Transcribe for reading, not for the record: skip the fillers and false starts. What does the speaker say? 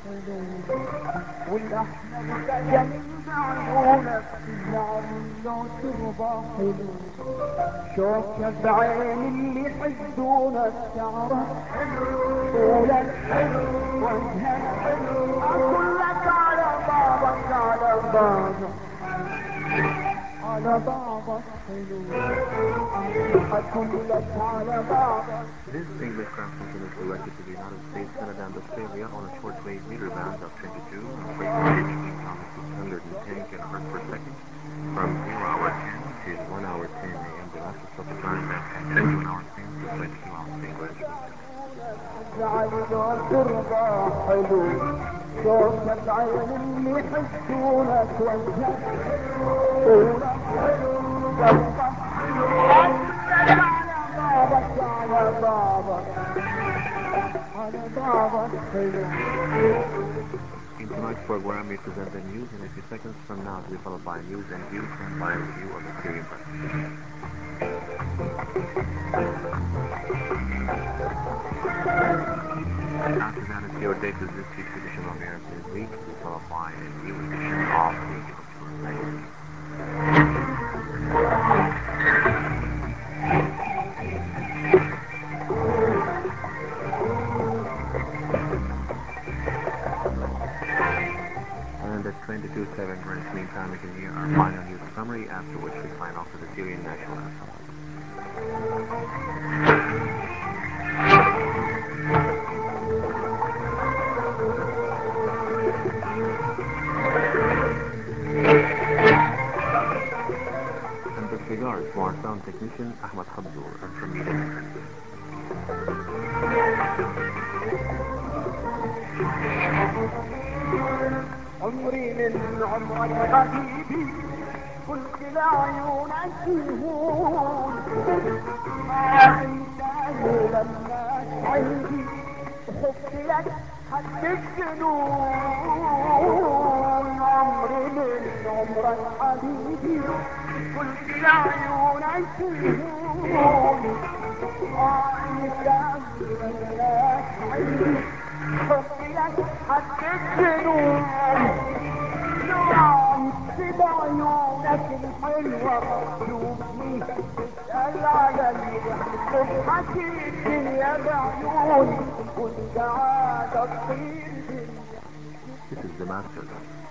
والأحلام جميل عيونك يعني لو ترضى حلو شوفك بعين اللي يحدونك تعرف طولك حلو وجهك حلو أقول لك على بابك على بابك على بابك حلو أقول لك على بابك. This English transmission is directed to the United States, Canada, and Australia on a shortwave meter band of 22 and frequency 16,610 kHz per second from 0 hour 10 to 1 hour 10 a.m. domestic local time and 1 hour 10 to 22 hours English. ترضى حلو شوفك عين اللي يحسونك وجهك طولك حلو قلبك حلو على بابك على بابك على بابك حلو. In tonight's program, we present the news in a few seconds from now to be followed by news and views and by a review of the Syrian president. After that, it's your date with this week's edition of Arab Newsweek to be followed by a new edition of the Cultural Magazine. And at 22:07 Greenwich Mean Time, we can hear our final news summary, after which we sign off with the Syrian national anthem. And with regards to our sound technician, Ahmad Habzour, and from me, عمري من عمرك حبيبي قلت لعيونك يهون ما انساه لما عيدي حبي لك حد الجنون. عمري من عمرك حبيبي قلت لعيونك يهون ما انساه لما عيدي حبي لك حد الجنون. بعيونك الحلوة شوفني تسأل علي تضحكي الدنيا بعيوني والسعادة تطير. This is the master.